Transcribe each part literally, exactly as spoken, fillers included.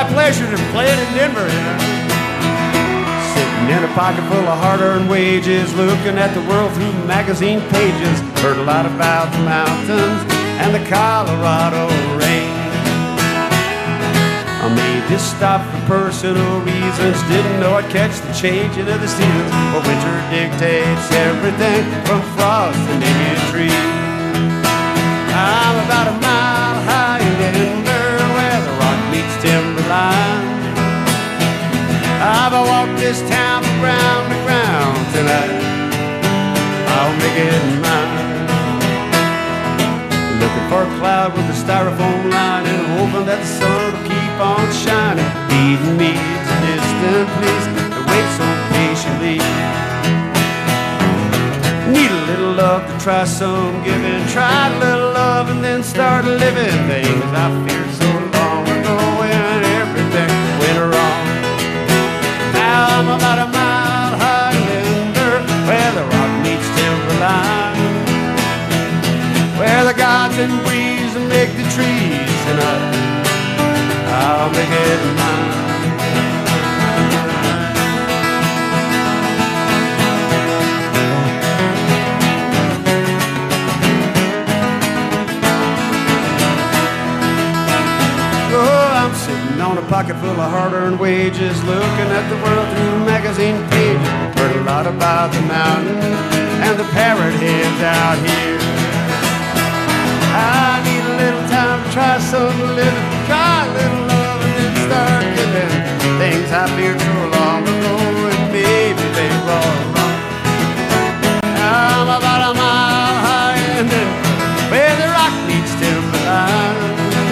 my pleasure to play it in Denver, you know. Sitting in a pocket full of hard-earned wages, looking at the world through magazine pages. Heard a lot about the mountains and the Colorado rain. I made this stop for personal reasons. Didn't know I'd catch the changing of the seasons. But winter dictates everything from frost to naked trees. I'm about a mile high in Denver, where the rock meets timberline. I've walked this town from ground to ground tonight. I'll make it mine. Looking for a cloud with a styrofoam line, and hoping that the sun will keep on shining, leading me to distant place to wait so patiently. Need a little love to try some giving. Try a little love and then start living things I feared so long ago when everything went wrong. Now I'm about a mile high in Denver, where the rock meets timberline, where the gods and breeze and make the trees tonight. I'll make it mine. Sitting on a pocket full of hard-earned wages, looking at the world through magazine pages. Heard a lot about the mountains and the parrot heads out here. I need a little time to try some living, try a little love and then start giving things I feared so long ago, and maybe they were wrong. I'm about a mile high and then where the rock meets timberline,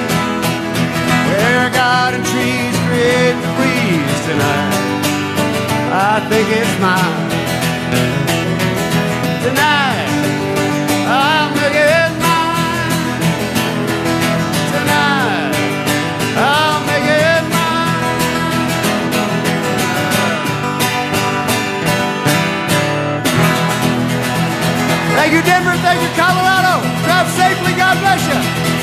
where God and trees create the breeze tonight. I think it's mine. Tonight, I'll make it mine. Tonight, I'll make it mine. Thank you, Denver. Thank you, Colorado. Drive safely. God bless you.